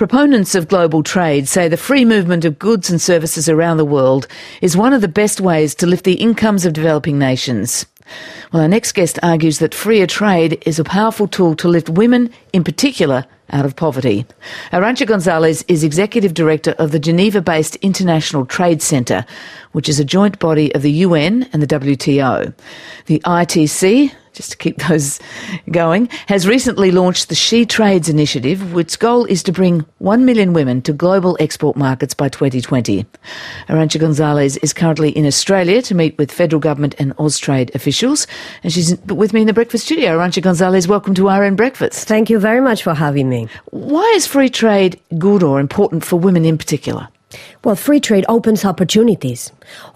Proponents of global trade say the free movement of goods and services around the world is one of the best ways to lift the incomes of developing nations. Well, our next guest argues that freer trade is a powerful tool to lift women, in particular, out of poverty. Arantxa Gonzalez is Executive Director of the Geneva-based International Trade Centre, which is a joint body of the UN and the WTO. The ITC, just to keep those going, has recently launched the She Trades initiative, which goal is to bring 1 million women to global export markets by 2020. Arantxa Gonzalez is currently in Australia to meet with federal government and Austrade officials, and she's with me in the breakfast studio. Arantxa Gonzalez, welcome to RN Breakfast. Thank you very much for having me. Why is free trade good or important for women in particular? Well, free trade opens opportunities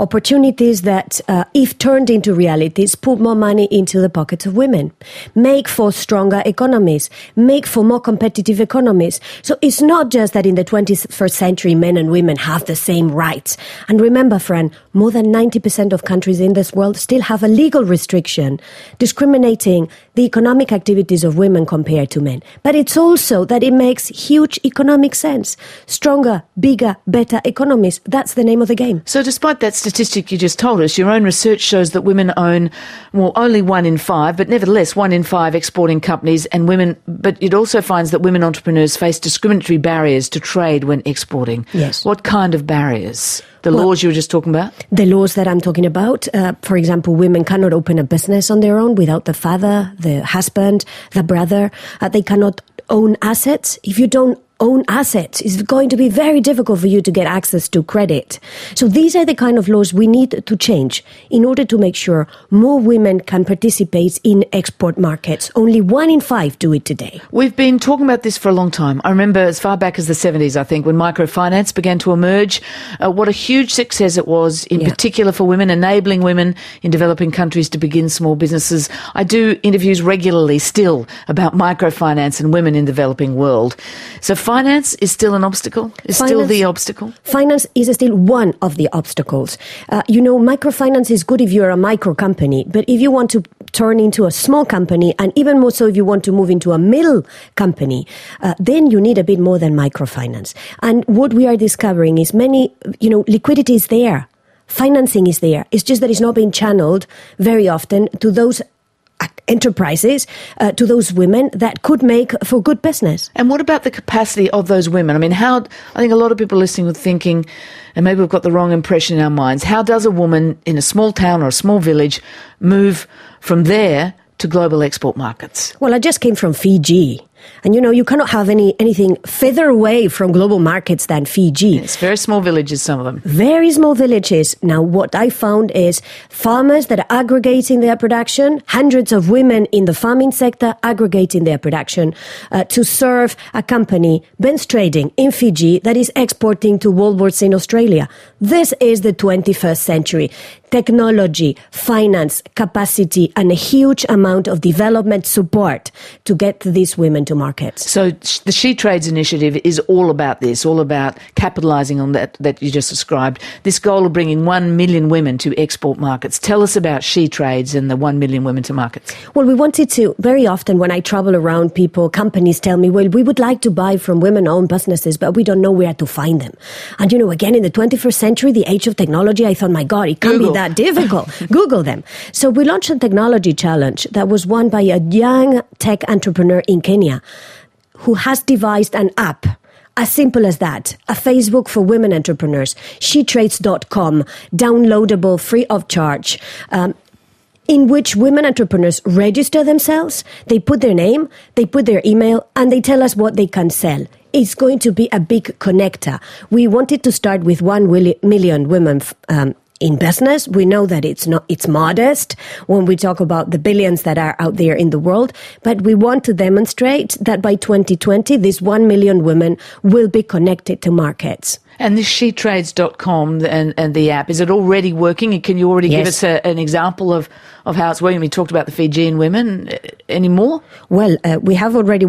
that, if turned into realities, put more money into the pockets of women, make for stronger economies, make for more competitive economies. So it's not just that in the 21st century, men and women have the same rights. And remember, Fran, more than 90% of countries in this world still have a legal restriction discriminating the economic activities of women compared to men. But it's also that it makes huge economic sense. Stronger, bigger, better economies. That's the name of the game. So despite that statistic you just told us, your own research shows that women own, well, only 1 in 5, but nevertheless 1 in 5 exporting companies, and women, but it also finds that women entrepreneurs face discriminatory barriers to trade when exporting. Yes. What kind of barriers? The laws you were just talking about? The laws that I'm talking about, for example, women cannot open a business on their own without the father, the husband, the brother. They cannot own assets. If you don't own assets, it's going to be very difficult for you to get access to credit. So these are the kind of laws we need to change in order to make sure more women can participate in export markets. Only 1 in 5 do it today. We've been talking about this for a long time. I remember as far back as the 70s, I think, when microfinance began to emerge, what a huge success it was, in particular for women, enabling women in developing countries to begin small businesses. I do interviews regularly still about microfinance and women in the developing world. So finance is still an obstacle? Still the obstacle? Finance is still one of the obstacles. Microfinance is good if you're a micro company, but if you want to turn into a small company, and even more so if you want to move into a middle company, then you need a bit more than microfinance. And what we are discovering is liquidity is there. Financing is there. It's just that it's not being channeled very often to those enterprises, to those women that could make for good business. And what about the capacity of those women? I mean, I think a lot of people listening are thinking, and maybe we've got the wrong impression in our minds, how does a woman in a small town or a small village move from there to global export markets? Well, I just came from Fiji. And, you cannot have anything further away from global markets than Fiji. It's very small villages, some of them. Very small villages. Now, what I found is farmers that are aggregating their production, hundreds of women in the farming sector aggregating their production to serve a company, Ben's Trading, in Fiji, that is exporting to Woolworths in Australia. This is the 21st century. Technology, finance, capacity, and a huge amount of development support to get these women to markets. So the She Trades initiative is all about this, all about capitalising on that you just described, this goal of bringing 1 million women to export markets. Tell us about She Trades and the 1 million women to markets. Well, we wanted to, very often when I travel around, companies tell me, well, we would like to buy from women-owned businesses, but we don't know where to find them. And, again, in the 21st century, the age of technology, I thought, my God, it can't be that difficult. Google them. So we launched a technology challenge that was won by a young tech entrepreneur in Kenya who has devised an app. As simple as that. A Facebook for women entrepreneurs. SheTrades.com. Downloadable, free of charge. In which women entrepreneurs register themselves, they put their name, they put their email, and they tell us what they can sell. It's going to be a big connector. We wanted to start with 1 million women in business. We know that it's modest when we talk about the billions that are out there in the world, but we want to demonstrate that by 2020, these 1 million women will be connected to markets. And this shetrades.com and the app, is it already working? And can you already give us an example of how it's working? We talked about the Fijian women. Any more? Well, we have already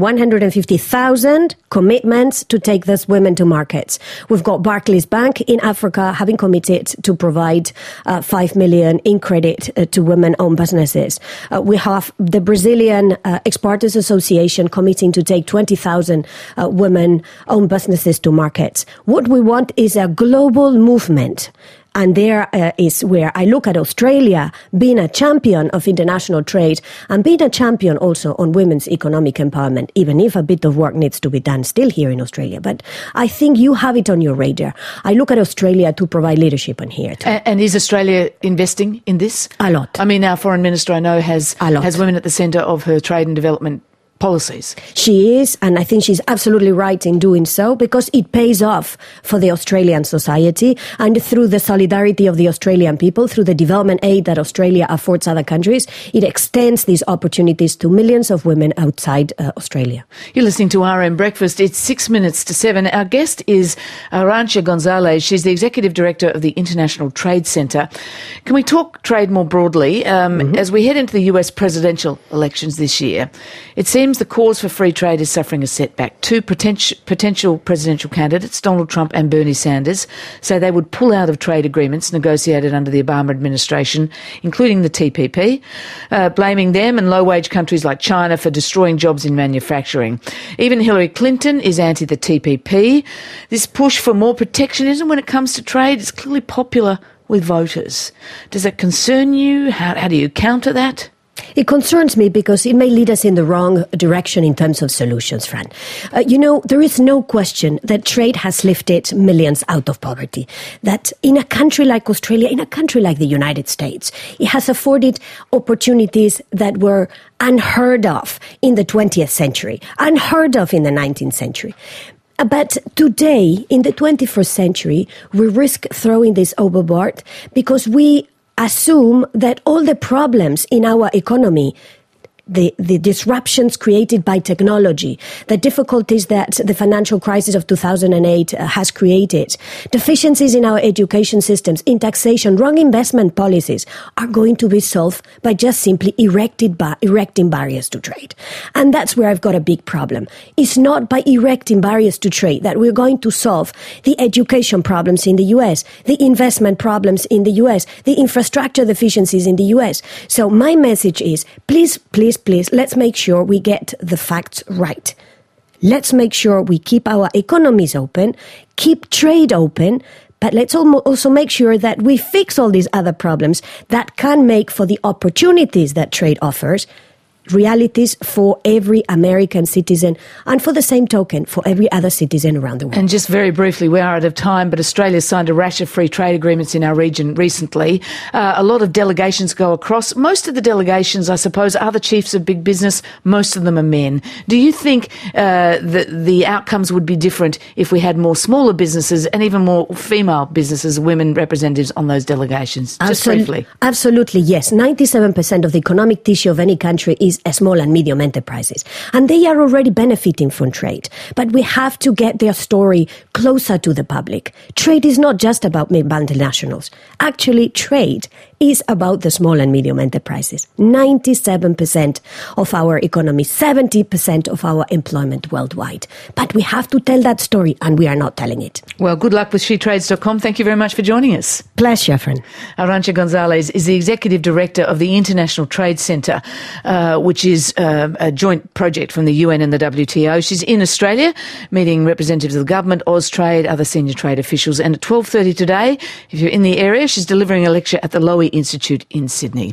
150,000 commitments to take these women to markets. We've got Barclays Bank in Africa having committed to provide 5 million in credit to women-owned businesses. We have the Brazilian Exporters Association committing to take 20,000 women-owned businesses to markets. What we want is a global movement. And there is where I look at Australia being a champion of international trade and being a champion also on women's economic empowerment, even if a bit of work needs to be done still here in Australia. But I think you have it on your radar. I look at Australia to provide leadership on here too. And is Australia investing in this? A lot. I mean, our Foreign Minister, I know, has women at the centre of her trade and development policies. She is, and I think she's absolutely right in doing so because it pays off for the Australian society and through the solidarity of the Australian people, through the development aid that Australia affords other countries, it extends these opportunities to millions of women outside Australia. You're listening to RM Breakfast. It's 6 minutes to 7. Our guest is Arantxa Gonzalez. She's the Executive Director of the International Trade Centre. Can we talk trade more broadly? As we head into the US presidential elections this year, it seems the cause for free trade is suffering a setback. Two potential presidential candidates, Donald Trump and Bernie Sanders, say they would pull out of trade agreements negotiated under the Obama administration, including the TPP, blaming them and low-wage countries like China for destroying jobs in manufacturing. Even Hillary Clinton is anti the TPP. This push for more protectionism when it comes to trade is clearly popular with voters. Does that concern you? How do you counter that? It concerns me because it may lead us in the wrong direction in terms of solutions, Fran. There is no question that trade has lifted millions out of poverty. That in a country like Australia, in a country like the United States, it has afforded opportunities that were unheard of in the 20th century, unheard of in the 19th century. But today, in the 21st century, we risk throwing this overboard because we assume that all the problems in our economy, the disruptions created by technology, the difficulties that the financial crisis of 2008 has created, deficiencies in our education systems, in taxation, wrong investment policies are going to be solved by just simply erecting barriers to trade. And that's where I've got a big problem. It's not by erecting barriers to trade that we're going to solve the education problems in the US, the investment problems in the US, the infrastructure deficiencies in the US. So my message is, please, let's make sure we get the facts right. Let's make sure we keep our economies open, keep trade open, but let's also make sure that we fix all these other problems that can make for the opportunities that trade offers realities for every American citizen and for the same token for every other citizen around the world. And just very briefly, we are out of time, but Australia signed a rash of free trade agreements in our region recently. A lot of delegations go across. Most of the delegations, I suppose, are the chiefs of big business. Most of them are men. Do you think the outcomes would be different if we had more smaller businesses and even more female businesses, women representatives on those delegations? Just briefly. Absolutely, yes. 97% of the economic tissue of any country is small and medium enterprises. And they are already benefiting from trade. But we have to get their story closer to the public. Trade is not just about multinationals. Actually, trade is about the small and medium enterprises. 97% of our economy, 70% of our employment worldwide. But we have to tell that story, and we are not telling it. Well, good luck with shetrades.com. Thank you very much for joining us. Pleasure, friend. Arantxa Gonzalez is the Executive Director of the International Trade Centre, which is a joint project from the UN and the WTO. She's in Australia, meeting representatives of the government, Austrade, other senior trade officials. And at 12:30 today, if you're in the area, she's delivering a lecture at the Lowy Institute in Sydney.